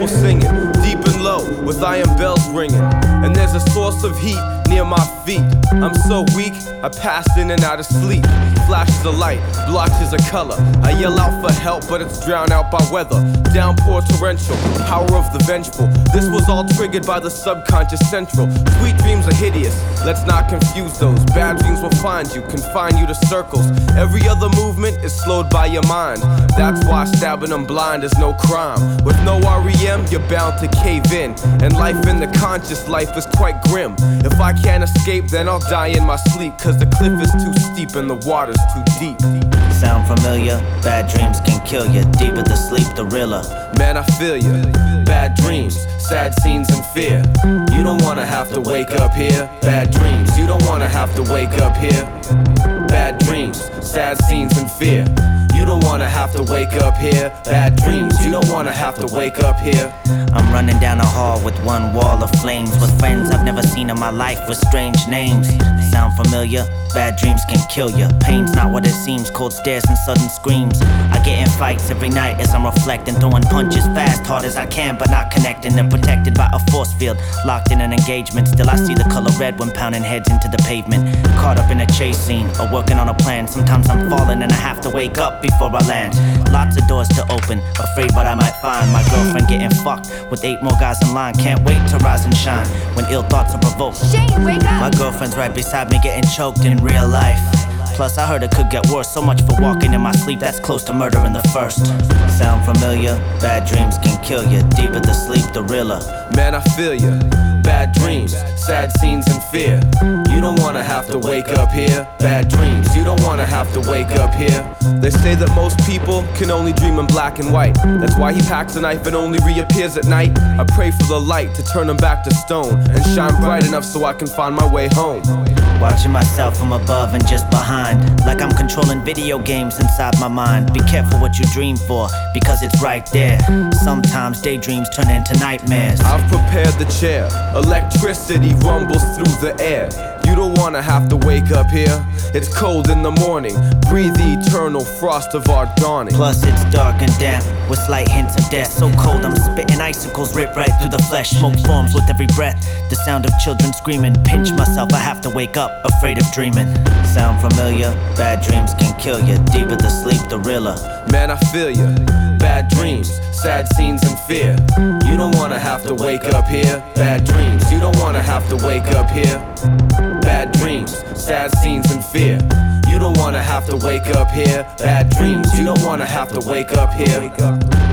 people singing, deep and low, with iron bells ringing. And there's a source of heat near my feet. I'm so weak, I pass in and out of sleep. Flashes of light, blotches of color. I yell out for help, but it's drowned out by weather. Downpour torrential, power of the vengeful. This was all triggered by the subconscious central. Sweet dreams are hideous, let's not confuse those. Bad dreams will find you, confine you to circles. Every other movement is slowed by your mind. That's why stabbing them blind is no crime. With no REM, you're bound to cave in. And life in the conscious life is quite grim. If I can't escape, then I'll die in my sleep. Cause the cliff is too steep and the water's too deep. Sound familiar? Bad dreams can kill you. Deeper the sleep, the realer. Man, I feel you. Bad dreams, sad scenes and fear. You don't wanna have to wake up here. Bad dreams, you don't wanna have to wake up here. Bad dreams, sad scenes and fear. You don't wanna have to wake up here. Bad dreams, you don't wanna have to wake up here. I'm running down a hall with one wall of flames, with friends I've never seen in my life with strange names. Sound familiar? Bad dreams can kill you. Pain's not what it seems, cold stares and sudden screams. I get in fights every night as I'm reflecting, throwing punches fast, hard as I can, but not connecting. They're protected by a force field, locked in an engagement. Still I see the color red when pounding heads into the pavement. Caught up in a chase scene, or working on a plan. Sometimes I'm falling and I have to wake up before I land. Lots of doors to open, afraid what I might find. My girlfriend getting fucked with 8 more guys in line. Can't wait to rise and shine when ill thoughts are provoked. Shane, wake up! My girlfriend's right beside me getting choked in real life. Plus I heard it could get worse, so much for walking in my sleep. That's close to murder in the first. Sound familiar? Bad dreams can kill you. Deeper the sleep, the realer. Man, I feel you. Bad dreams, sad scenes and fear. You don't wanna have to wake up here. Bad dreams, you don't wanna have to wake up here. They say that most people can only dream in black and white. That's why he packs a knife and only reappears at night. I pray for the light to turn him back to stone and shine bright enough so I can find my way home. Watching myself from above and just behind, like I'm controlling video games inside my mind. Be careful what you dream for, because it's right there. Sometimes daydreams turn into nightmares. I've prepared the chair. Electricity rumbles through the air. You don't wanna have to wake up here. It's cold in the morning. Breathe the eternal frost of our dawning. Plus it's dark and damp, with slight hints of death. So cold I'm spitting icicles, rip right through the flesh. Smoke forms with every breath, the sound of children screaming. Pinch myself, I have to wake up, afraid of dreaming. Sound familiar? Bad dreams can kill you. Deeper the sleep, the realer. Man, I feel you. Bad dreams, sad scenes and fear. You don't wanna have to wake up here. Bad dreams, you don't wanna have to wake up here. Bad dreams, sad scenes and fear. You don't wanna have to wake up here. Bad dreams, you don't wanna have to wake up here.